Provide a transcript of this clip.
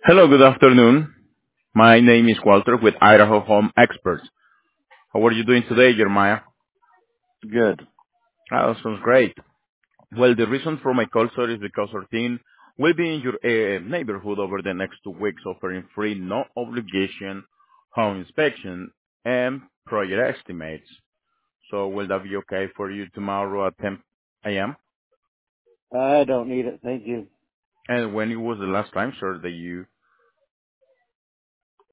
Hello, good afternoon. My name is Walter with Idaho Home Experts. How are you doing today, Jeremiah? Good. Oh, sounds great. Well, the reason for my call, sir, is because our team will be in your neighborhood over the next 2 weeks offering free, no obligation home inspection and project estimates. So will that be okay for you tomorrow at 10 a.m.? I don't need it. Thank you. And when it was the last time, sir, that you